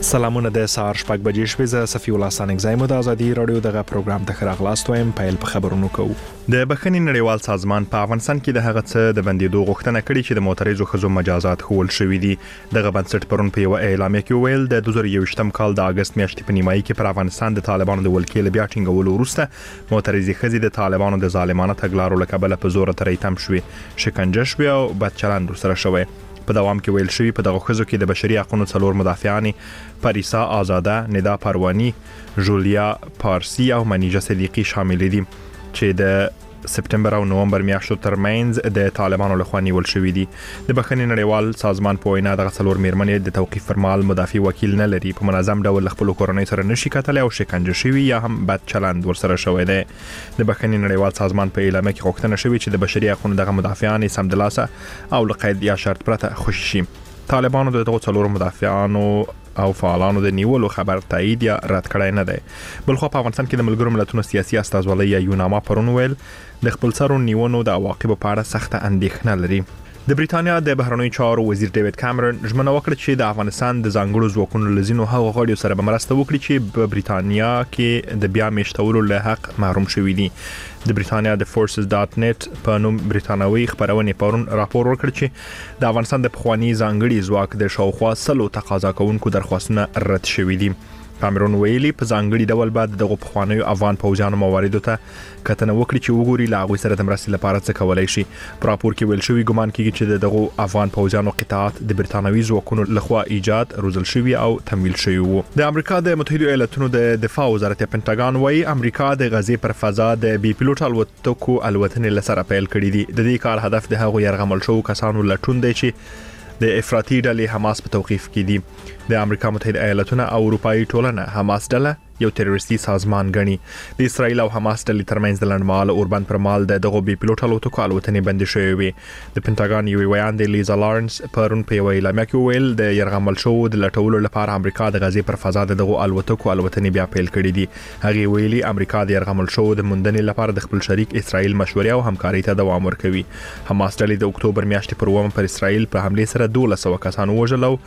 سلامونه د سهار شپږ بجې شوې زه صفي الله سانګ زایم د ازادي رادیو دغه پروګرام ته راغلاست وایم پیل په خبرونو کوو د بخښنې نړیوال سازمان په افغانستان کې د هغه څه د بندیدو غوښتنه کړې چې د معترضو ښځو مجازات خول شوې دي دغه بنسټ پرون په یو اعلامیه کې ویل د 2021م کال د اگست میاشتې په نیمایي کې پر افغانستان د طالبانو د ولکې له بیا ټینګولو وروسته معترضي ښځې د طالبانو د ظالمانه تګلارو له کبله په زور ترې تم شوې شکنجه شوې او بدچلند سره شوې په دوام کې ویل شوی په دغه ښځو کې د بشري حقوقو څلور مدافعانې پریسا آزاده ندا پروانی جولیا پارسی او منیجه صدیقی شامل دي چې د سپتمبر او نومبر میاشتو ترمنځ د طالبانو لخوا نیول شوی دي د بخښنې نړیوال سازمان په وینا دغه څلور میرمنې د توقیف فرمال مدافع وکیل نه لري په منظم ډول خپل کورنۍ سره نشي کتلی او شکنجه شوی یا هم بد چلند ورسره شوی دی د بخښنې نړیوال سازمان په اعلامیه کې غوښتنه شوی چې د بشري حقوقو دغه مدافعان سمدلاسه او لقید یا شرط پرته خوشي شي طالبانو دغه څلور مدافعانو او فعالانو د نیولو خبر تایید یا رد کړای نه دی بلخو په افغانستان کې د ملګرو ملتونو سیاسي استازولۍ یا یوناما پرون ویل د خپل سرو نیونو د عواقبو په اړه سخته اندېښنه لري د بریتانیا د بهرنیو چارو وزیر ډیوډ کامرون ژمنه وکړه چې د افغانستان د ځانګړو ځواکونو لزینو هغو غړیو سره به مرسته وکړي چې په بریتانیا کې د بیا میشتولو له حق محروم شوي دي د بریتانیا د forces.net په نوم بریتانوي خبرونه پرون راپور ورکړ چې د افغانستان د پخوانی ځانګړي ځواک د شاوخوا سلو تقاضا کوونکو درخواستونه رد شوي دي کامرون ویلي په ځانګړي ډول بعد دغه پخوانیو افغان پوځیانو مواردو ته کتنه وکړي چې وګوري لا غوي سره د مرستې لپاره څه کولای شي په راپور کې ویل شوی ګمان کیږي چې دغه افغان پوځیانو قطاعات د بریتانوي ځواکونو لخوا ایجاد روزل شوی او تمویل شوی وو د امریکا د متحده ایالاتونو د دفاع وزارت پنټاګان وايي امریکا د غزې پر فضا د بي پيلوټ الوتکو الوتنې لسره پیل کړې دي د دې کار هدف د هغو يرغمل شوو کسانو لټون دی چې د افراطي ډلې حماس په توقيف کې دي د امریکا متحده ایالاتونو او اروپאי ټولنه حماس ډله یو تروریستي سازمان غني د اسرایل او حماس ډلې ترمنځ د لړمال اوربند پر مال دغه بي پيلوټ الوتکو الوتنې بند شوې وي د پنټاګان یو ویان د لیزا لارنس پرون په ویلامه کې ویل د يرغمل شو د لټولو لپاره امریکا د غزې پر فضا دغه الوتکو الوتنې بیا پیل کړې دي هغه ویلي امریکا د يرغمل شو د موندنې لپاره د خپل شریک اسرایل مشورې او همکاري ته دوام ورکوي حماس ډلې د اکتوبر میاشتې پر ومه پر اسرایل په حمله سره 1200 کسان وژل او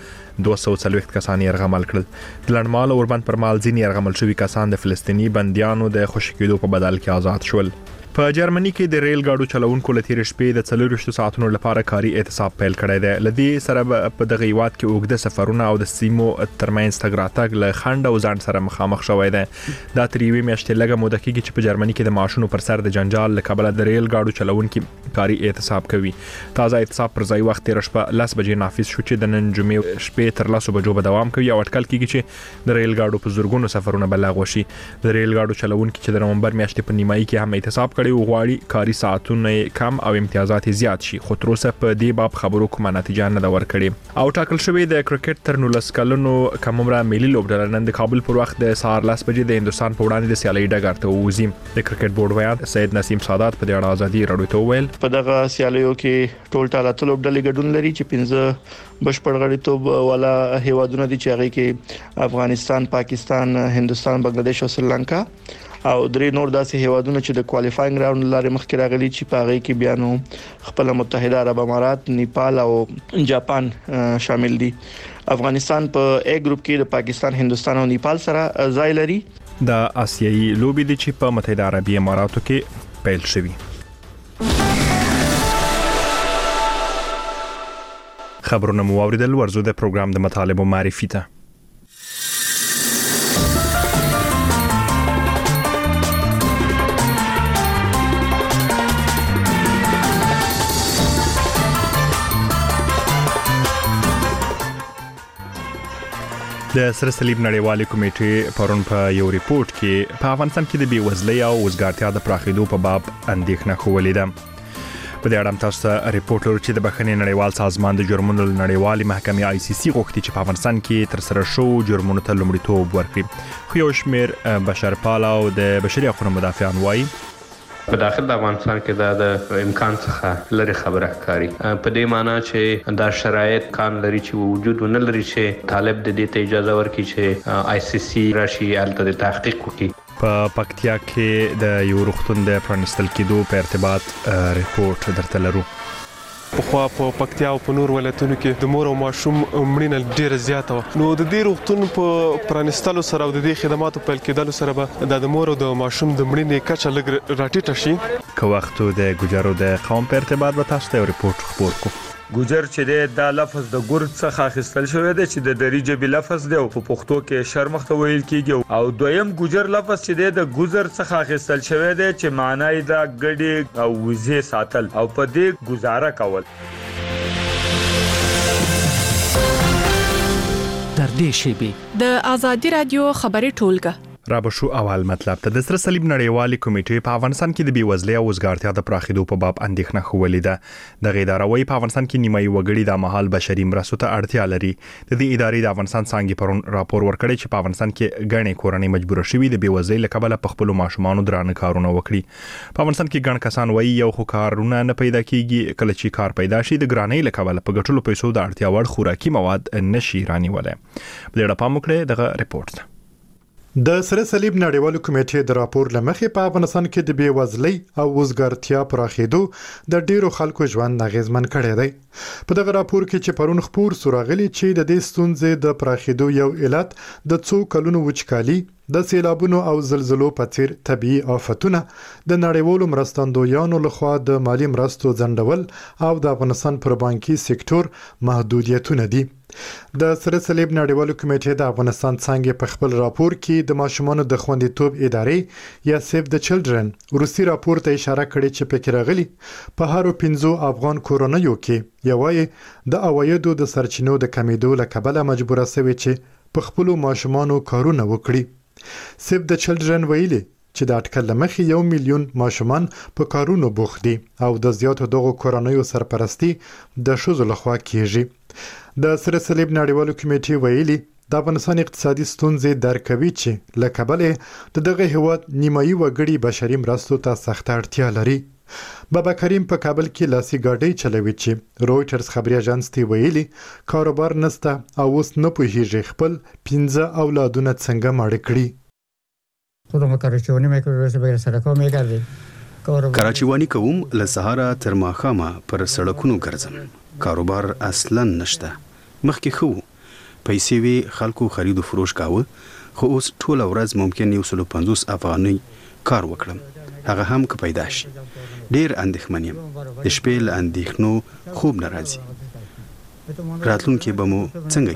240 کسان يرغمل کړل د لړمال اوربند پر مال ځین يرغمل شوی کسان د فلسطینی بنديانو د خوشی کېدو په بدل کې آزاد شول په جرمني کې د ریل گاډو چلوونکو لتیر شپې د 24 ساعتونو لپاره کاري اعتصاب پیل کړی دی لدی سره په دغه هیواد کې اوږده سفرونه او د سیمو ترمنځ تګ راتګ له خند او ځان سره مخامخ شوی دی دا تریوي میاشتې لګه موده کېږي چې په جرمني کې د معاشونو پر سر د جنجال له کبله د ریل گاډو چلوونکو کاري اعتصاب کوي تازه اعتصاب پر ځای وخت تیر شپه 10 بجې نافذ شو چې د نن جمعې شپې تر 10 بجو به دوام کوي او اټکل کېږي چې د ریل گاډو په زورګونو سفرونه بلغ وشي د ریل گاډو چلوونکو چې د نومبر میاشتې په نیمایي کې هم اعتصاب کړي وغواړي کاري ساعتونه کم او امتیازات زیات شي خو تر اوسه په دې باب خبرو کومه نتیجه نه دا ورکړي او ټاکل شوی د کرکټ تر 19 کلونو کممره ملي لوبډله نن د کابل پر وخت د سهار 10 بجې د هندستان په وړاندې د سیالۍ ډګر ته وځي د کرکټ بورډ ویان سید نسیم سادات په دې اړه ازادي رادیو ته ویل په دغه سیالیو کې ټول ټاله لوبډلې ګډون لري چې 15 بشپړ غړیتوب والا هیوادونه دي چې هغه کې افغانستان پاکستان هندستان بنگلاديش او سریلانکا او درې نور داسې هیوادونه چې د کوالیفاینګ راوند لارې مخکې راغلي چې په هغه کې بیا نو خپل متحده عرب امارات نیپال او جاپان شامل دي افغانستان په A ګروپ کې د پاکستان هندستان او نیپال سره ځای لري د آسیایي لوبې دي چې په متحده عربي اماراتو کې پیل شوی خبرونه مو اوریدل ورزو د پروګرام د مطالبه معرفي ته د سره صلیب نړیوالې کمیټې پرون په یو ریپورت کې په افغانستان کې د بیوزلۍ او وزګارتیا د پراخېدو په باب اندېښنه خولې ده په دې اړه تاسو ته ریپورت لرو چې د بخښنې نړیوال سازمان د جرمونو نړیوالې محکمې ICC غوښتي چې په افغانستان کې تر سره شو جرمونو ته لومړیتوب ورکړي خو یو شمېر بشرپاله او د بشري حقوقو مدافعان وایي په داخل د افغانستان کې د امکان څخه لري خبره کاری په دې معنی چې دا شرایط کان لري چې وجود نه لري چې طالب د دې ته اجازه ورکړي چې ICC راشي الته د تحقیق وکړي په پکتیا کې د یو روغتون د پرانستل کېدو په ارتباط ریپورت درته لرو په خوا په پکتیا او په نور ولایتونو کې د مور او ماشوم مړینه ډیره زیاته وه. نو د دې روغتون په پرانیستلو سره او د دې خدماتو پیل کېدلو سره به د مور او د ماشوم د مړینې کچه لږ راټیټه شي. که وخت د ګوجرو د قوم په ارتباط به تاسو ته ریپورت خبر کو. ګوجر چې دا لفظ د ګور څخه اخیستل شوی دی چې د دری جبی لفظ دی او په پښتو کې شرمخ ته ویل کیږي او دویم ګوجر لفظ چې د ګوزر څخه اخیستل شوی دی چې معنی دا ګډي او وزې ساتل او په دې گزاره کول. در دې شیبې د آزادي رادیو خبري ټولګه را به شو اول مطلب ته د سره صلیب نړیوالې کمیټې په افغانستان کې د بیوزلۍ او وزګارتیا د پراخېدو په باب اندېښنه خولې ده. د ادارې په افغانستان کې نیمایي وګړي د مهال بشري مرستو ته اړتیا لري. د دې ادارې د افغانستان څنګه پرون راپور ورکړی چې په افغانستان کې غنې کورنۍ مجبور شوي د بیوزلۍ لکبله په خپل ماشومان درانه کارونه وکړي. په افغانستان کې ګڼ کسان وایي یو خو کارونه نه پیدا کیږي، کله چې کار پیدا شي د ګرانۍ لکبله په ګټلو پیسو د اړتیا وړ خوراکي مواد نشي رانیولای. بل ډېر پام وکړئ دغه ریپورت. د سره صلیب نړیوالو کمیټې د راپور لمخې په افغانستان کې د بیوزلۍ او وزګارتیا پراخېدو د ډیرو خلکو ژوند اغیزمن کړی دی. په دغه راپور کې چې پرون خبر سورغلی چې د دې ستونزې د پراخېدو یو علت د څو کلونو وچکالي، د سیلابونو او زلزلو په څیر طبيعي آفتونه، د نړیوالو مرستندویانو لخوا د مالی مرستو ځنډول او د افغانستان پر بانکي سکتور محدودیتونه دي. د سره صلیب نړیوالو کمیټې د افغانستان څنګه په خپل راپور کې د ماشومانو د خوندیتوب ادارې یا سیف د چلډرن روسي راپور ته اشاره کړې چې پکې راغلي په هارو 15 افغان کورونیو کې یوای د اوایدو د سرچینو د کمیدو لکبله مجبوره شوی چې په خپل ماشومانو کارونه وکړي. سیف د چلډرن ویلي چې د اټکل لمخې 1 میلیون ماشومان په کارونو بوخت دي او د زیاتو دغه کورونیو سرپرستی د ښځو لخوا کیږي. د سره صلیب نړیوالو کمیټې ویلي د افغانستان اقتصادي ستونزې درکوي چې لکبله دغه هیواد نیمایي وګړي بشري مرستو ته سخت اړتیا لري. بابا کریم په کابل کې لاسي ګاډي چلوي چې رويټرز خبري اژانس ته ویلي کاروبار نسته او اوس نه پوهیږي خپل 15 اولادونه څنګه مړ کړي. خودم کراچیوانی میکردم سرکو میکردم کراچیوانی کوم له سهارا تر ماښامه پر سړکونو ګرځم. کاروبار اصلا نشته. مخکې خو پیسې وی خلکو خرید او فروش کاوه، خو اوس ټول ورځ ممکن 150 افغانۍ کار وکړم، هغه هم که پیدا شي. ډیر اندېښمن یم، د شپې له اندېښنو خوب نه راځي. راتلونکي به مو څنګه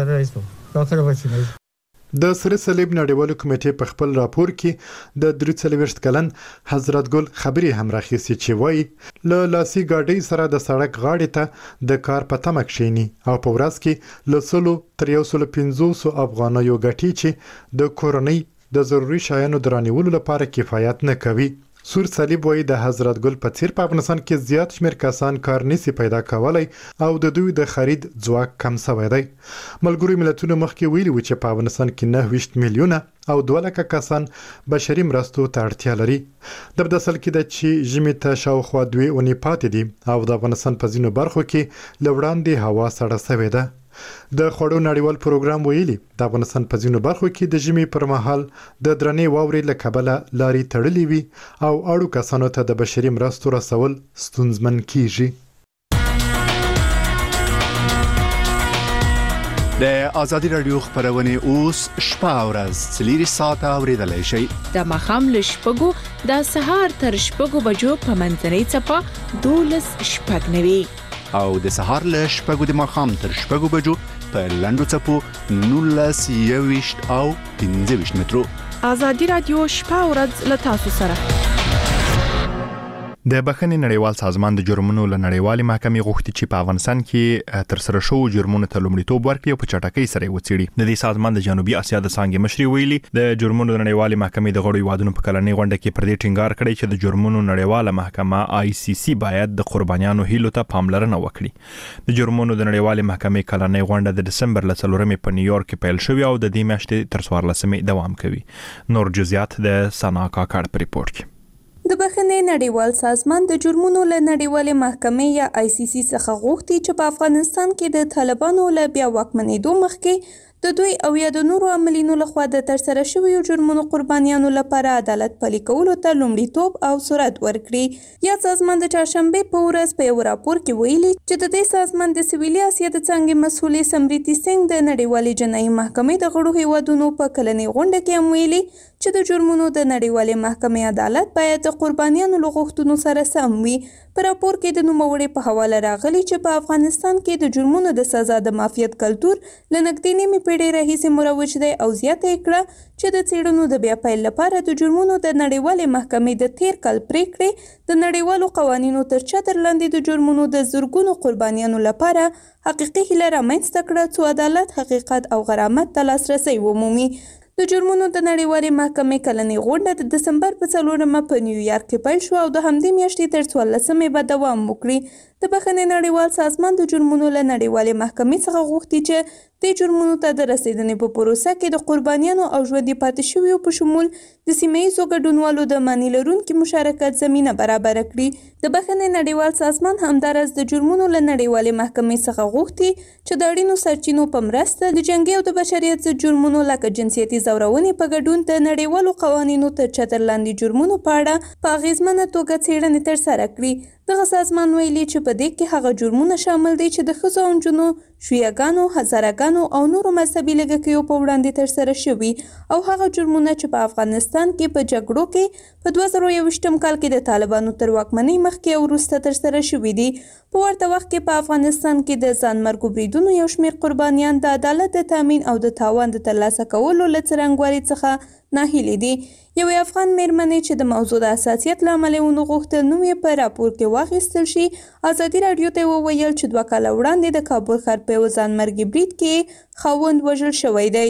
کیږي؟ د سره صلیب نړیوالو کمیټې په خپل راپور کې د 43 کلن حضرت ګل خبري هم راخیسي چې وایي له لاسي ګاډي سره د سړک غاړې ته د کار په تمه کښینی او په ورځ کې له 100 تر 150 افغانیو ګټي چې د کورنۍ د ضروري شیانو درانیولو لپاره کفایت نه کوي. سور صلیب وایي د حضرت ګل په څیر په افغانستان کې زیات شمیر کسان کار نشي پیدا کولای او د دوی د خرید ځواک کم شوی دی. ملګری ملتونو مخکې ویلي و چې په افغانستان کې 9 میلیونه او 2 لک کسان بشري مرستو ته اړتیا لري. د بدسل کې د چې ژمي ته شاوخوا 2 اونۍ پاتې دي او د افغانستان په ځینو برخو کې لوړاندې هوا سړه شوې ده. د خوړو نړیوال پروګرام ویلي د افغانستان په ځینو برخو کې د ژمي پر مهال د درنې واورې له کبله لارې تړلې وي او اړو کسانو ته د بشري مرستو رسول ستونزمن کیږي. د آزادي رادیو خبرونه اوس شپه او ورځ 4 ساعته اوریدلای شئ. د ماښام له شپږو د سهار تر شپږو بجو په منځنۍ څپه 12:09 او د سهار له شپږو د ماښام تر شپږو بجو په لنډو څپو 19 او 15 مترو. آزادي رادیو شپه او ورځ له تاسو سره. د بخښنې نړیوال سازمان د جرمونو له نړیوالې محکمې غوښتي چې په افغانستان کې تر سره شوو جرمونو ته لومړیتوب ورکړي او په چټکۍ سره وڅېړي. د دې سازمان د جنوبي اسیا د څانګې مشري ویلي د جرمونو د نړیوالې محکمې د غړو هیوادونو په کلنۍ غونډه کې پر دې ټینګار کړی چې د جرمونو نړیواله محکمه ICC باید د قربانیانو هیلو ته پاملرنه وکړي. د جرمونو د نړیوالې محکمې کلنۍ غونډه د دسمبر له 4 په نیویارک کې پیل شوې او د دې میاشتې تر 14 دوام کوي. نور جزئیات د سنا کاکړ په ریپورت کې. د بخښنې نړیوال سازمان د جرمونو له نړیوالې محکمې یا ICC څخه غوښتي چې په افغانستان کې د طالبانو له بیا واکمنېدو مخکې د دوی او یا د نورو عاملینو لخوا د ترسره شویو جرمونو قربانیانو لپاره عدالت پلي کولو ته لومړیتوب او سرعت ورکړي. یا سازمان د چهارشنبې په ورځ په یو راپور کې ویلي چې د دې سازمان د سویلي اسیا د څانګې مسؤلې سمریتی سنګ د نړیوالې جنایي محکمې د غړو هیوادونو په کلنۍ غونډه کې هم ویلي چې د جرمونو د نړیوالې محکمې عدالت باید د قربانیانو له غوښتنو سره سم وي. په راپور کې د نوموړي په حواله راغلي چې په افغانستان کې د جرمونو د سزا د معافیت کلتور له نږدې نیمې پېړۍ راهیسې مروج دی او زیاته یې کړه چې د څېړنو د بیا پیل لپاره د جرمونو د نړیوالې محکمې د تیر کال پریکړې د نړیوالو قوانینو تر چتر لاندې د جرمونو د زرګونو قربانیانو لپاره حقیقي هیله رامنځته کړه څو عدالت، حقیقت او غرامت ته لاسرسی ومومي. د جرمونو د نړیوالې محکمې کلنۍ غونډه د دسمبر په 4 په نیویارک کې پیل شو او د همدې میاشتې تر 14 به دوام وکړي. د بخښنې نړیوال سازمان د جرمونو له نړیوالې محکمې څخه غوښتي چې د جرمونو ته د رسیدنې په پروسه کې د قربانیانو او ژوندي پاتې شویو په شمول د سیمه ییزو ګډونوالو د معنی لرونکي مشارکت زمینه برابره کړي. د بخښنې نړیوال سازمان همداراز د جرمونو له نړیوالې محکمې څخه غوښتي چې د اړینو سرچینو په مرسته د جنګي او د بشریت ضد جرمونو لکه جنسیتي زورونې په ګډون د نړیوالو قوانینو تر چتر لاندې جرمونو په اړه په اغیزمنه توګه څېړنې ترسره کړي. دغه سازمان ویلي چې په دې کې هغه جرمونه شامل دي چې د ښځو او نجونو، شیعهګانو، هزارهګانو او نورو مذهبي لږکیو په وړاندې ترسره شوي او هغه جرمونه چې په افغانستان کې په جګړو کې په 2021 کال کې د طالبانو تر واکمنۍ مخکې او وروسته ترسره شوي دي. په ورته وخت کې په افغانستان کې د ځانمرګو بریدونو یو شمېر قربانیان د عدالت د تامین او د تاوان د ترلاسه کولو له څرنګوالي څخه ناهیلې دي. یوې افغان میرمنې چې د موضوع د حساسیت له امله ونه غوښتل نوم یې په راپور کې واخیستل شي، ازادي راډیو ته وویل چې 2 کاله وړاندې د کابل ښار په یو ځانمرګي برید کې خاوند وژل شوی دی.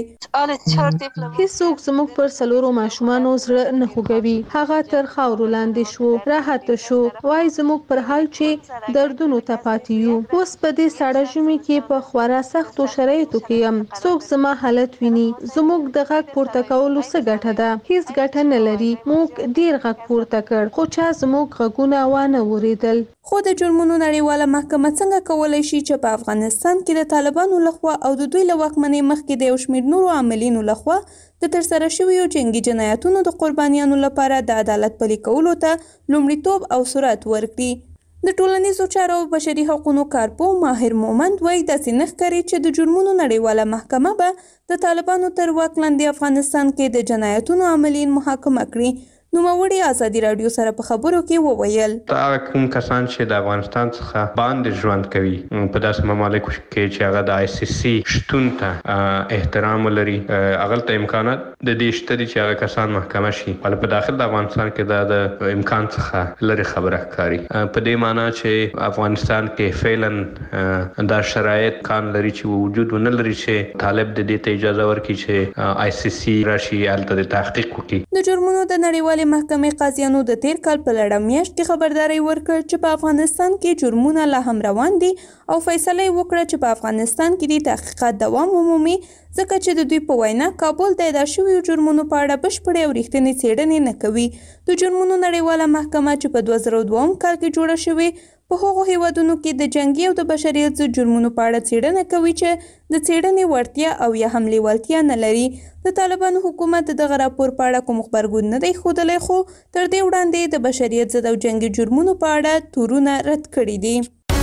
هیڅوک زموږ پر 4 ماشومانو زړه نه خوږوي. هغه تر خاورو لاندې شو، راحته شو. وای زموږ پر حال چې دردونو ته پاتې یو. اوس په دې ساړه ژمي کې په خورا سختو شرایطو کې یم. څوک زما حالت ویني. زموږ د غږ پورته کولو څه ګټه ده؟ هیڅ ګټه نه لري. موږ ډیر غږ پورته کړ خو چا زموږ غږونه وانه اوریدل. خو د جرمونو نړیواله محکمه څنګه کولی شي چې په افغانستان کې د طالبانو لخوا او د دوی له واکمنۍ مخکې د یو شمېر نورو عاملینو لخوا د ترسره شویو جنګي جنایتونو د قربانیانو لپاره د عدالت پلي کولو ته لومړیتوب او سرعت ورکړي؟ د ټولنیزو چارو او بشري حقوقو کارپوه ماهر مومند وایي داسې نه ښکاري چې د جرمونو نړیواله محکمه به د طالبانو تر واک لاندې افغانستان کې د جنایتونو عاملین محاکمه کړي. نوموړي ازادي راډیو سره په خبرو کې وویل دا کوم کسان چې د افغانستان څخه باندې ژوند کوي په داسې ممالکو کې چې هغه د آی سی سی شتون ته احترام لري، هغه ته امکانات د دې شته چې هغه کسان محکمه شي. ولې په داخل د افغانستان کې د امکان څخه لري خبره ښکاري. په دې معنی چې افغانستان کې فعلا دا شرایط کان لري چې وجود ونه لري چې طالب د دې ته اجازه ورکړي چې آی سی سی راشي هلته د تحقیق وکړي. د جرمونو د نړیوالې محکمې قاضیانو د تیر کال په لړم میاشت کې خبرداري ورکړ چې په افغانستان کې جرمونه لا هم روان دي او فیصله وکړه چې په افغانستان کې د تحقیقات دوام ومومي، ځکه چې د دوی په وینا کابل د ادا شویو جرمونو په اړه بشپړې او رښتینې څېړنې نه کوي. د جرمونو نړیواله محکمه چې په 2002 کال کې جوړه شوې په هغو هیوادونو کې د جنګي او د بشریت ضد جرمونو په اړه څېړنه کوي چې د څېړنې وړتیا او یا هم لیوالتیا نه لري. د طالبانو حکومت دغه راپور په اړه کوم خبرګون نه دی ښودلی، خو تر دې وړاندې د بشریت ضد او جنګي جرمونو په اړه تورونه رد کړي دي.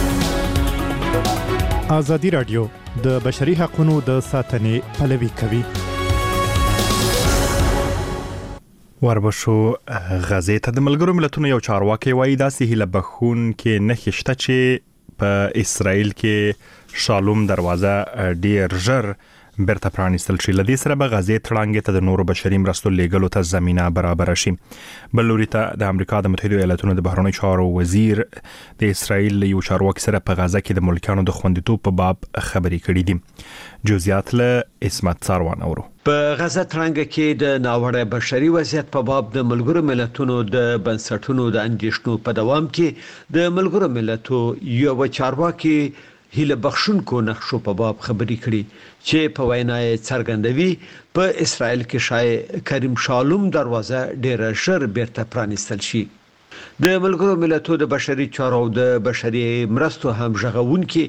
ازادي راډیو د بشري حقوقو د ساتنې پلوي کوي. وربشو غزې ته د ملګرو ملتونو یو چارواکي وایي داسې هیله بخون کې نه خشته چې په اسرائیل کې شالوم دروازه ډیر ژر برته پرانیستل شي. لدې سره به غزې تړانګې ته د نورو بشري مرستو لیږلو ته زمينه برابر شي. بل لوري ته د امریکا د متحده ایالاتونو د بهرنیو چارو وزیر د اسرائیل یو چارواکي سره په غزه کې د ملکانو د خوندیتوب په باب خبرې کړې دي. جزئیات له اسمت ساروان اورو. په غزه ترانګه کې د ناوړه بشري وضعیت په باب د ملګرو ملتونو د بنسټونو د اندېښنو په دوام کې د ملګرو ملتونو یو چارواکي هیله بخښونکو نقشو په باب خبرې کړي چې په وینا یې څرګندوي په اسرائیل کې شای کریم شالوم دروازه ډېر ژر بیرته پرانیستل شي. د ملګرو ملتونو د بشري چارو د بشري مرستو هم ژغورونکي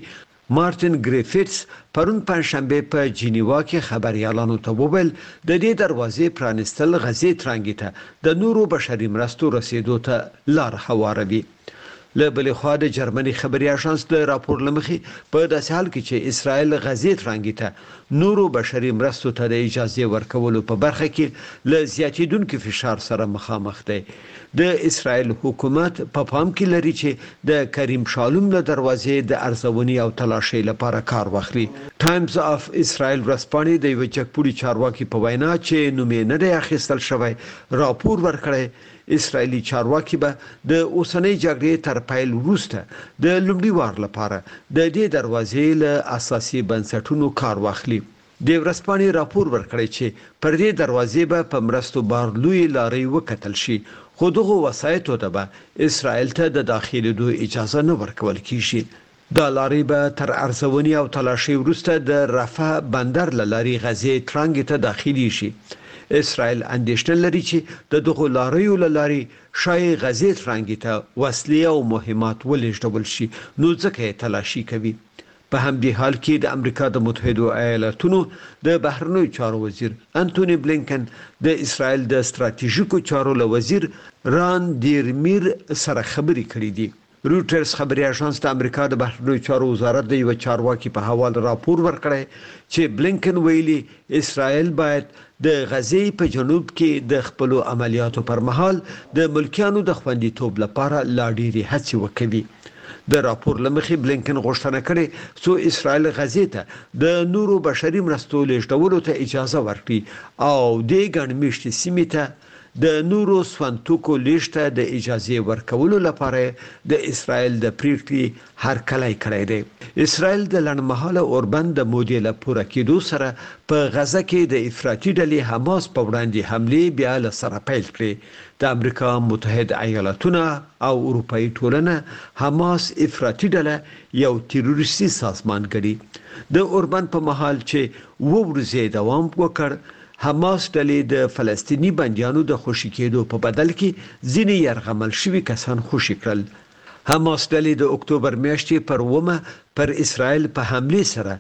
مارټین ګریفټس پرون پنځشنبه په جنیوا کې خبريالانو ته وویل د دې دروازې پرانستل غزې ترانګي ته د نورو بشري مرستو رسیدو ته لار هواروي. له بلې خوا د جرمني خبري اژانس د راپور لمخې په داسې حال کې چې اسرائیل غزې ترانګي ته نورو بشري مرستو ته د اجازه ورکولو په برخه کې له زیاتیدونکو فشار سره مخامخ دی. د اسرائیل حکومت په پام کې لري چې د کریم شالوم له دروازې د ارزونې او تلاشي لپاره کار واخلي. ټایمز اف اسرائیل ورسپانې د یو چکپوري چارواکي په وینا چې نومې نه دی اخیستل شوی راپور ورکړی اسرائیلي چارواکي به د اوسنۍ جګړې تر پیل وروسته د لومړي وار لپاره د دې دروازې له اساسي بنسټونو کار واخلي. د ورسپانې راپور ورکړی چې پر دې دروازې به په مرستو بار لوی لارې وکتل شي خو دغه وسایطو ته به اسرائیل ته د داخليدو اجازه نه ورکول کیږي. دا لارې به تر ارزونې او تلاشي وروسته د رفح بندر لارې غزې ترانګ ته داخلي شي. اسرائیل اندېښنه لري چې د دغه لاریو لارې شای غزې ترانګ ته وسلې او مهمات ولېږدول شي نو ځکه تلاشي کوي. په همدې حال کې د امریکا د متحده ایالاتونو د بهرنیو چارو وزیر انټونی بلینکن د اسرائیل د ستراتیژیکو چارو له وزیر ران دیرمیر سره خبرې کړې دي. روټرز خبري اژانس د امریکا د بهرنیو چارو وزارت د یو چارواکي په حواله راپور ورکړی چې بلینکن ویلي اسرائیل باید د غزې په جنوب کې د خپل عملیاتو پر مهال د ملکیانو د خوندیتوب لپاره لا ډېرې هڅې وکړي. د راپور لمخې بلینکن غوښتنه کړې چې اسرائیل غزې ته د نورو بشري مرستو لیږدولو ته اجازه ورکړي او د ګڼمېشتې سیمې ته د نورو سوانتوکو لیشته د اجازه ورکولو لپاره د اسرائیل د پریکړې هرکلی کړی دی. اسرائیل د لنډمهاله اوربند د مودې له پوره کېدو سره په غزه کې د افراطي ډلې حماس په وړاندې حملې بیا له سره پیل کړې. د امریکا متحده ایالاتونه او اروپایي ټولنه حماس افراطي ډله یو تروریستي سازمان ګڼي. د اوربند په مهال چې ورځې دوام وکړ حماس ډلې د فلسطینی بنديانو د خوشی کېدو په بدل کې ځینې يرغمل شوي کسان خوشی کړل. حماس ډلې د اکتوبر میاشتې پر ومه پر اسرائیل په حمله سره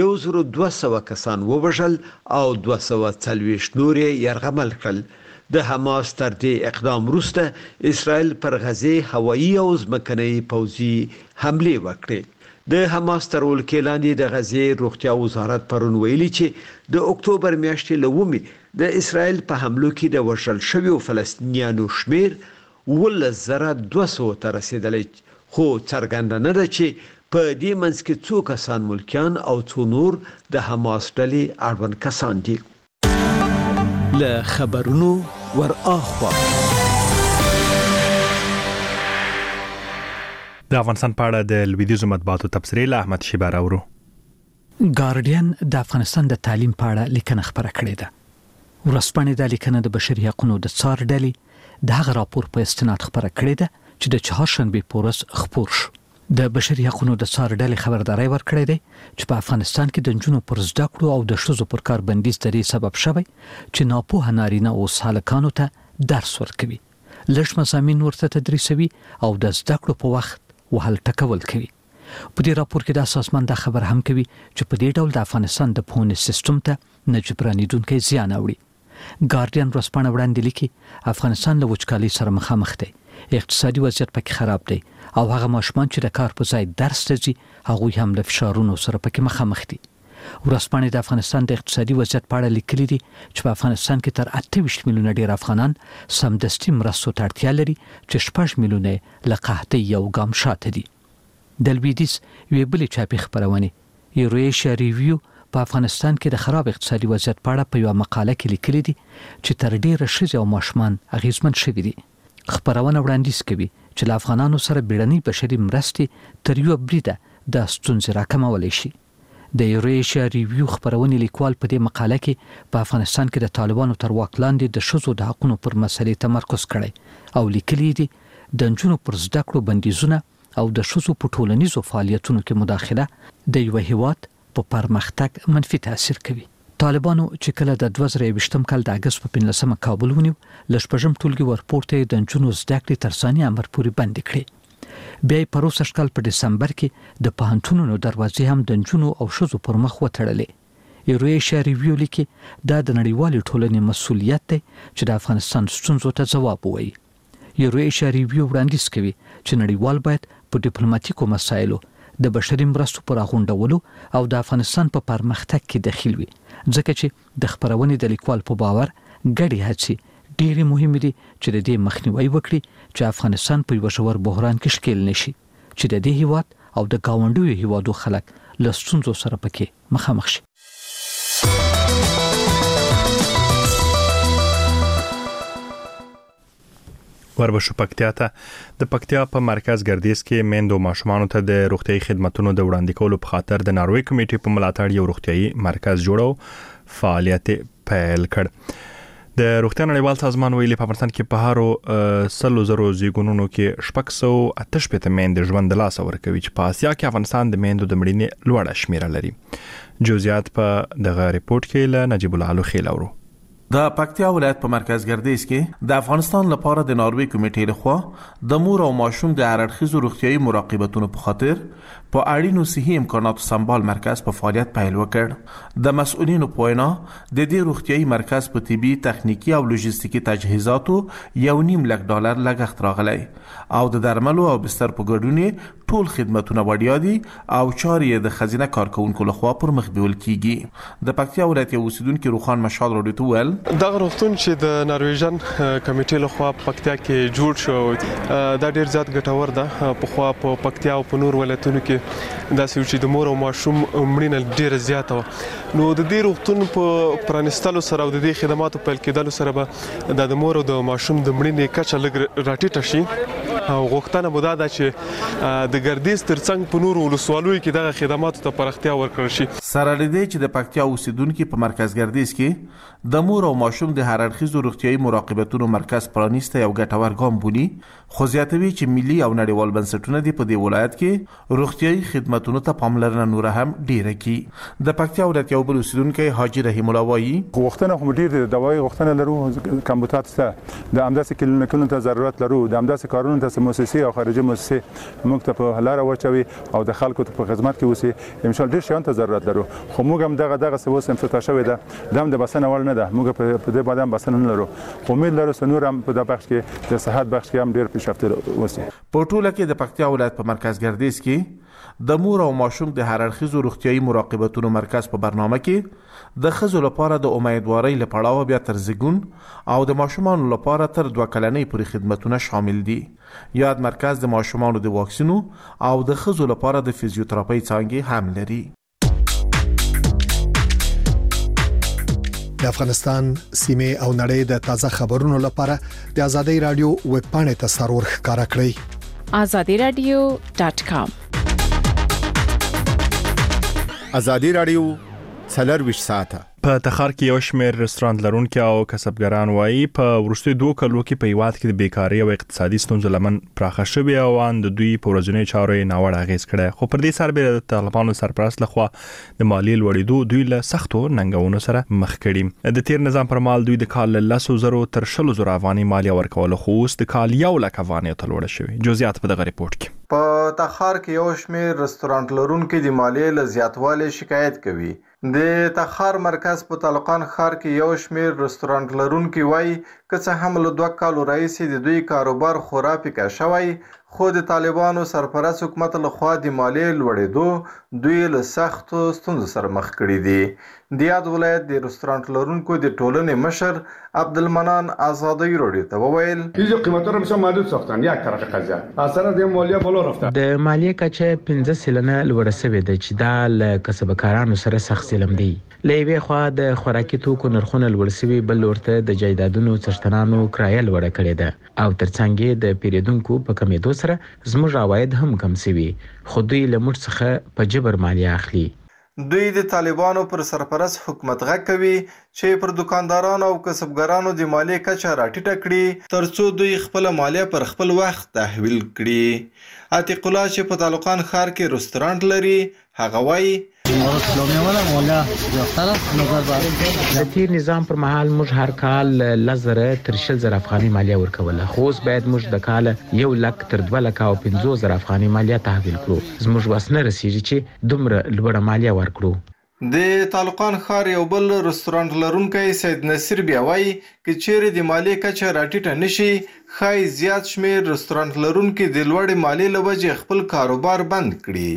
1200 کسان ووژل او 240 نور يرغمل کړل. د حماس تر دې اقدام وروسته اسرائیل پر غزې هوایي او ځمکنۍ پوځي حمله وکړه. د حماس تر ولکې لاندې د غزې روغتیا وزارت پرون ویلي چې د اکتوبر میاشتې له ومې د اسرائیل په حملو کې د وژل شویو فلسطینیانو شمیر 1200 ته رسیدلی خو څرګنده نه ده چې په دې منځ کې څو کسان ملکیان او څو نور د حماس ډلې اړوند کسان دي. له خبرونو ور اخوا د افغانستان په اړه د لویدیځو مطبوعاتو تبصرې له احمد شیبه راوړو. ګارډین د افغانستان د تعلیم په اړه لیکنه خبره کړې ده. ورځپاڼې د لیکنه د بشري حقوقو د څار ډلې د هغه راپور په استناد خبره کړې ده چې د چهارشنبه په ورځ خپور شو. د بشري حقوقو د څار ډلې خبرداري ورکړې ده چې په افغانستان کې د جنونو پر زده کړو او د شذو پر کار بندیز درې سبب شوی چې ناپوه نارینه او سالکانو ته درس ورکوي، لږ مضامین ورته تدریسوي او د زده کړو په وخت وهل ټکول کوي. په دې راپور کې د سازمان د خبر هم کوي چې په دې ډول د افغانستان د پوهنې سیستم ته نجبرانیدونکو زیان اوړي. ګارډین ورځپاڼه وړاندې لیکي افغانستان له وچکالۍ سره مخامخ دی، اقتصادي وضعیت پکې خراب دی او هغه ماشومان چې د کار په ځای درس ته ځي هغوی هم له فشارونو سره پکې مخامخ دي. ورځپاڼې د افغانستان د اقتصادي وضعیت په اړه لیکلي دي چې په افغانستان کې تر 28 میلیونه ډیر افغانان سمدستي مرستو ته اړتیا لري چې 6 میلیونه له قحطۍ یو ګام شاته دي. د لویدیځ یوې بلې چاپي خپرونې یورویشیا ریویو په افغانستان کې د خراب اقتصادي وضعیت په اړه په یو مقاله کې لیکلي دي چې تر ډیره ښځې او ماشومان اغیزمن شوي دي. خبرونه وړاندیز کوي چې له افغانانو سره بیړنۍ بشري مرستې تر یو بریده د ستونزې راکمولی شي. د یورویشیا ریویو خبرونې لیکوال په دې مقاله کې په افغانستان کې د طالبانو تر واک لاندې د ښځو د حقوقو پر مسلې تمرکز کړی او لیکلي دي د نجونو پر زده کړو بندیزونه او د ښځو په ټولنیزو فعالیتونو کې مداخله د یو هیواد په پرمختګ منفي تاثیر کوي. طالبانو چې کله د 2020 کال د اگست په 15 کابل ونیو، ل شپږم ټولګي ورپورته د نجونو زده کړې تر ثاني امر پورې بند کړې. بیا پروسه کال په دسمبر کې د پوهنتونونو دروازې هم د جنونو او شذو پر مخ وتړلې. ایرویشیا ریویو لیکي دا د نړیوالې ټولنې مسؤلیت دی چې د افغانستان ستونزو ته ځواب ووایي. ایرویشیا ریویو وړاندیز کوي چې نړیوال باید په ډیپلوماټیکو مسایلو د بشري مرستو پر غونډولو او د افغانستان په پرمختګ کې دخیل وي، ځکه چې د خبرونې د لیکوال په باور ګډې هڅې ډېرې مهمې دي چې د دې مخنیوي وکړي چې افغانستان په یو ژور بحران کې ښکیل نشي چې د دې هیواد او د گاونډیو هیوادو خلک له ستونزو سره پکې مخامخ شي. وربشو پکتیا ته د پکتیا په مرکز ګردیز کې میندو ماشومانو ته د روغتيایي خدماتو د وړاندې کولو په خاطر د ناروې کمیټې په ملاتړ یو روغتيایي مرکز جوړو فعالیت پیل کړ. د روغتیا نړیوال سازمان ویلي په افغانستان کې په هارو 100,000 زیګونونو کې 688 میندې ژوند د لاس ورکوي چې په اسیا کې افغانستان د میندو د مړینې لوړه شمیره لري. جزئیات په دغه ریپورت کې له نجیب الله لوخیل اورو. د پکتیا ولایت په مرکز ګردیز کې د افغانستان لپاره د ناروې کمیټې لخوا د مور او ماشوم د هر اړخیزو روغتیایي مراقبتونو په خاطر په اړینو صحي امکاناتو سمبال مرکز په فعالیت پیل وکړ. د مسؤلینو په وینا د دې روغتیایي مرکز په طبي، تخنیکی او لوجستیکي تجهیزاتو $1.5 لګښت راغلی او د درملو او بستر په ګډون ټول خدماتونه وړیا دي او چارې د خزینه کارکونکو لخوا پر مخ بیول کیږي. د پکتیا ولایت یو اوسیدونکو روخان مشال راډیو ته ویل دغه روغتون چې د نارویژن کمیټې لخوا پکتیا کې جوړ شو دا ډیر زیات ګټور ده. په خوا په پکتیا او په نور ولایتونو کې دا چې د مور او ماشوم مړینه ډیر زیاته و، نو د دې روغتون په پرانستلو سره او د دې خدماتو پیل کېدلو سره به د مور او د ماشوم د مړینې کچه لږ راټیټه شي او غوښتنه مو دا ده چې د ګردیز ترڅنګ په نورو ولسوالیو کې دغه خدماتو ته پراختیا ورکړل شي. سره لدې چې د پکتیا اوسیدونکو په مرکز ګردیز کې د مور او ماشوم د هر اړخیزو روغتیایي مراقبتونو مرکز پرانیسته یو ګټور ګام بولي، خو زیاتوي چې ملي او نړیوال بنسټونه د په دې ولایت کې روغتیایي خدماتو ته پاملرنه نور هم ډیره کی. د پکتیا ولایت یو بل اوسیدونکو حاجی رحیم الله وایي غوښتنه خو ډیر د دوايي غوښتنه لرو، کمبوتات ته د امداسې کلینیکونو ته ضرورت لرو، د امداسې کارونو ته مؤسسې او خارجي مؤسسې موږ ته په لار واچوي او د خلکو ته په خدمت کې اوسې ان شاء الله ډیر شیان ته ضرورت لرو. خو موږ هم دغه څه وسم فتح شوی ده د بسنه ول نه ده، موږ په دې باندې بسنه نه لرو. خو امید لرو چې نور هم په دغه بخش کې د صحت بخش کې هم ډیر پیشرفته وسی. په ټوله کې د پکتیا ولایت په مرکز ګردیز کې د مور او ماشوم د هر اړخیزو روغتیایي مراقبتونو مرکز په برنامه کې د ښځو لپاره د امیدوارۍ له پړاوه بیا تر زیږون او د ماشومانو لپاره تر 2 کلنۍ پورې خدمتونه شامل دي. یاد مرکز د ماشومانو د واکسینو او د ښځو لپاره د فزیوتراپي څانګې هم لري. د افغانستان سیمه او نړۍ د تازه خبرونو لپاره د ازادي رادیو ویب پاڼې ته سرور ښکارا کړئ azadiradio.com. ازادي رادیو 24 ساعته په تخار کې یو شمېر رستورانت لرونکي او کسبګران وایي په ورستي 2 کلو کې په هیواد کې د بیکاری او اقتصادي ستونزو لمن پراخه شوی او د دوی په ورځنی چارو ناوړه اغیز کړي. خو پر دې سربېره د طالبانو سرپرست لخوا د مالی لوړېدو دوی له سختو ننګونو سره مخ کړي. د تیر نظام پر مال دوی د کال 10,000 تر 20,000 افغاني مالیه ورکول، خو اوس د کال 1,00,000 افغاني ته لوړ شوی. جزئیات په دغه ریپورت کې. په تخار کې یو شمېر رستورانت لرونکي د مالیې له زیاتوالي شکایت کوي. د تخار مرکز په طالقان ښار کې یو شمېر رستورانت لرونکي وایي که څه هم له 2 کالو راهیسې د دوی کاروبار خورا پیکه شوی، خو د طالبانو سرپرست حکومت لخوا د مالیې لوړېدو دوی له سختو ستونزو سره مخ کړي دي. د یاد ولایت د رستورانت لرونکو د ټولنې مشر عبدالمنان آزادی راډیو ته وویل اینجا قیمتا رو میشه محدود ساختن یک طرف قضیه اثر د مالیه بالا رفته. د مالیه کچه 15 سلنه لوړه شوې ده چې دا له کسبکارانو سره سخت ظلم دی. لېوي خو د خوراکي توکو نرخونه لوړ شوي، بل ورته د جایدادونو څښتنانو کرایه لوړه کړې ده او ترڅنګ د پیریدونکو په کمیدو سره زموږ عواید هم کم شوي، خو دوی له موږ څخه په جبر مالیه اخلي. دوی د طالبانو پر سرپرست حکومت غږ کوي چې پر دکاندارانو او کسبګرانو د مالیې کچه راټیټه کړي ترڅو دوی خپل مالیه پر خپل وخت تحویل کړي. عتیق الله چې په طالقان ښار کې رستورانت لري هغه وایي د تیر نظام پر مهال موږ هر کال لزر تر 100,000 افغاني مالیه ورکوله، خو اوس باید موږ د کال 1 لک تر 2,50,000 افغاني مالیه تحویل کړو. زموږ وس نه رسیږي چې دومره لوړه مالیه ورکړو. د طالقان ښار یو بل رستورانت لرونکی سید نصیر بیا وایي که چیرې د مالیې کچه راټیټه نشي ښایي زیات شمیر رستورانت لرونکي د لوړې مالیې له وجې خپل کاروبار بند کړي.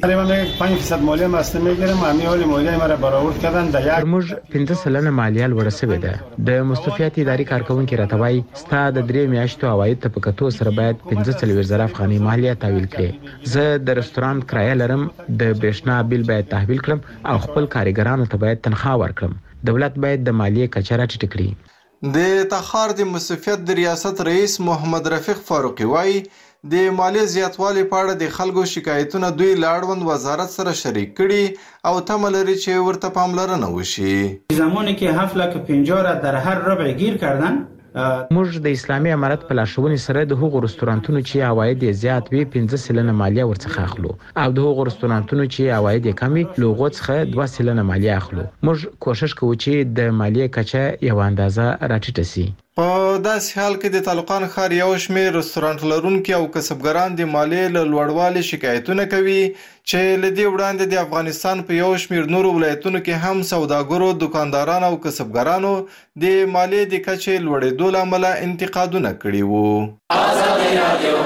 پر موږ 15% مالیه لوړه شوې ده. د مستوفیت اداري کارکونکي راته وایي ستا د 3 میاشتو عواید ته په کتو سره باید 45,000 افغاني مالیه تحویل کړي. زه د رستورانت کرایه لرم، د برېښنا بیل باید تحویل کړم او خپل کارګرانو ته باید تنخواه ورکړم. دولت باید د مالیې کچه راټیټه کړي. د تخار د مستوفیت د ریاست رئیس محمد رفیق فاروقي وایي د مالیې زیاتوالي په اړه د خلکو شکایتونه دوی له اړوند وزارت سره شریک کړي او تمه لري چې ورته پاملرنه وشي. زمانی که 7,50,000 را در هر ربع گیر کردن، موږ د اسلامي امارت په لارښوونې سره د هغو رستورانتونو چې عواید یې زیات وي 15% مالیه ورڅخه اخلو او د هغو رستورانتونو چې عواید یې کم وي له هغو څخه 2% مالیه اخلو. موږ کوشش کوو چې د مالیې کچه یو اندازه راټیټه سي. په داسې حال کې د طالقان ښار یو شمېر رستورانت لرونکي او کسبګران د مالیې له لوړوالي شکایتونه کوي چې له دې وړاندې د افغانستان په یو شمېر نورو ولایتونو کې هم سوداګرو، دکاندارانو او کسبګرانو د مالیې د کچې لوړېدو له امله انتقادونه کړي وو.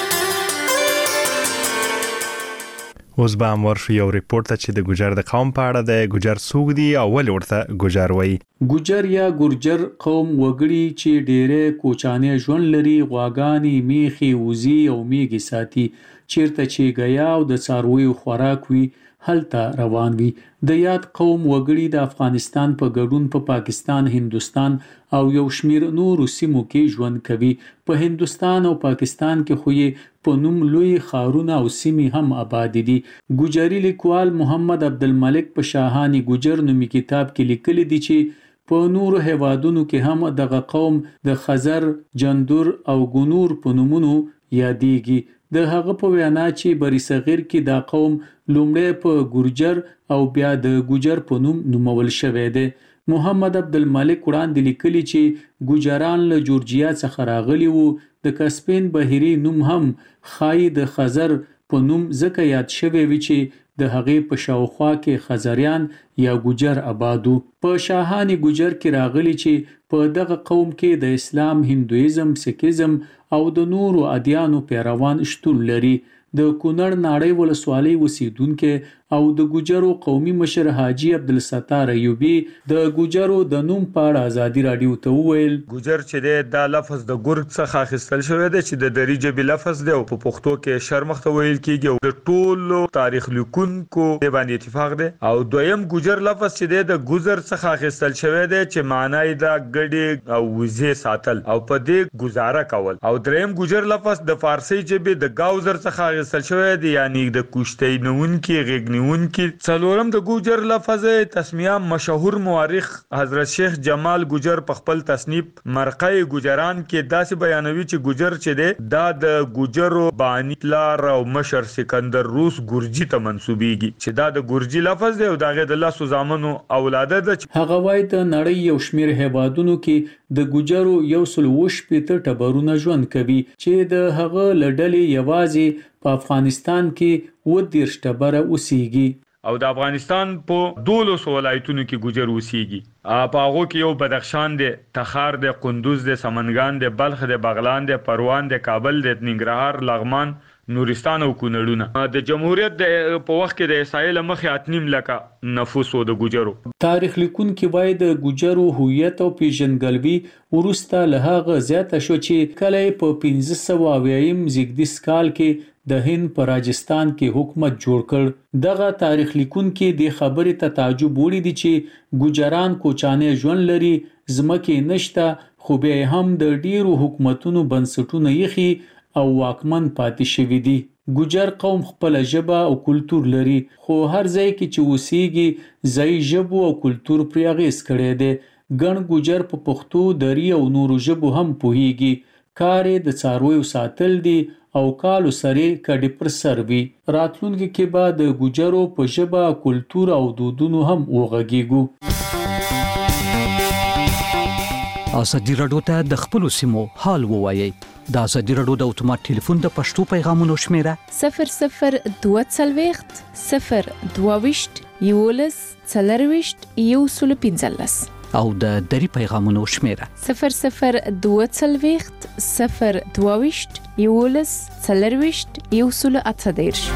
اوس به هم ورشو یو ریپورت ته چې د ګوجر د قوم په اړه د ګوجر څوک دي او ولې ورته ګوجر وایي. ګوجر یا ګورجر قوم وګړي چې ډېرې کوچاني ژوند لري، غواګانې، میخي، وزي او میږي ساتي. چیرته چې غیا او د څارویو خوراک وي هلته روان وي. د یاد قوم وګړي د افغانستان په ګډون په پاکستان، هندستان او یو شمیر نورو سیمو کې ژوند کوي. په هندستان او پاکستان کې خو یې په نوم لوی ښارونه او سیمې هم آباد دي. ګوجري لیکوال محمد عبدالملک په شاهاني ګوجر نومي کتاب کې لیکلي دي چې په نورو هیوادونو کې هم دغه قوم د خزر، جندور او ګنور په نومونو یادېږي. د هغه په وینا چې بری صغیر کې دا قوم لومړی په ګورجر او بیا د ګوجر په نوم نومول شوی دی. محمد عبدالملک وړاندې لیکلي چې ګوجران له جورجیا څخه راغلي وو. د کسپین بحیري نوم هم ښایي د خزر په نوم ځکه یاد شوی وي چې د هغې په شاوخوا کې خزریان یا ګوجر آبادو. په شاهاني ګوجر کې راغلي چې په دغه قوم کې د اسلام، هندویزم، سیکیزم او د نورو ادیانو پیروان شتون لري. د کونړ ناړۍ ولسوالۍ اوسیدونکي او د ګوجرو قومي مشر حاجی عبدالستار ایوبی د ګوجرو د نوم په اړه ازادي رادیو ته وویل ګوجر چې دا لفظ د ګرګ څخه اخیستل شوی دی چې د دری ژبې لفظ دی او په پښتو کې شرمخ ته ویل کیږي. د ټولو تاریخ لیکونکو باندې اتفاق دی. او دویم ګوجر لفظ چې دی د ګوزر څخه اخیستل شوی دی چې معنی دا ګډي او وزې ساتل او په دې گزاره کول. او دریم ګوجر لفظ د فارسی ژبې د گاوزر څخه اخیستل شوی دی یعنی د کوشتۍ نونکي غېږنیونکي. څلورم د ګوجر لفظ تسمیه مشهور مورخ حضرت شیخ جمال ګوجر په خپل تصنیف مرقه ګوجران کې داسې بیانوي چې ګوجر چې دی دا د ګوجرو بانی پلار او مشر سکندر روس ګورجي ته منسوبيږي چې دا د ګورجي لفظ دی او دغه د لاسو زامنو اولاده ده. هغه وایي د نړۍ یو شمیر هیوادونو کې د ګوجرو 120 ټبرونه ژوند کوي چې د هغه لړلې یوازې په افغانستان کې 30 ټبره اوسېږي. او د افغانستان په 12 ولایتونو کې ګوجر اوسېږي. په هغه کې یو بدخشان دی، تخار دی، قندوز دی، سمنګان دی، بلخ دی، بغلان دی، پروان دی، کابل دی، ننګرهار، لغمان، نورستان او کونړونه. د جمهوریت په وخت کې د اسرائیل مخې 8.5 لکه نفوس و د ګوجرو. تاریخ لیکونکي وایي د ګوجرو هویت او پیژندګلوي وروسته له هغه زیاته شو چې کله په 1590 زیږدیز کال کې د هند په راجستان کې حکومت جوړ کړ. دغه تاریخ لیکونکي د خبرې ته تعجب وړي دي چې ګوجران کوچانه ژوند لري، ځمکې نشته، خو بیا هم د ډیرو حکومتونو بنسټونه یې او واکمن پاتې شوی دي. ګوجر قوم خپل ژبه او کلتور لري، خو هر ځای کې چې اوسېږي ځای ژبو او کلتور پرې اغېز کړی دی. ګڼ ګوجر په پښتو، دری او نورو ژبو هم پوهیږي. کار د څارویو ساتل دي او کالو سره کډي پر سر وي. راتلونکي کې به د ګوجرو په ژبه، کلتور او دودونو هم وغږیږو. ازادي راډیو ته د خپل سیمو حال ووایي. د ازادي راډیو د اتومات ټلیفون د پښتو پیغامونو شمیره 0022 022 11 40 115 او د دری پیغامونو شمیره 0022 022 11 40 118.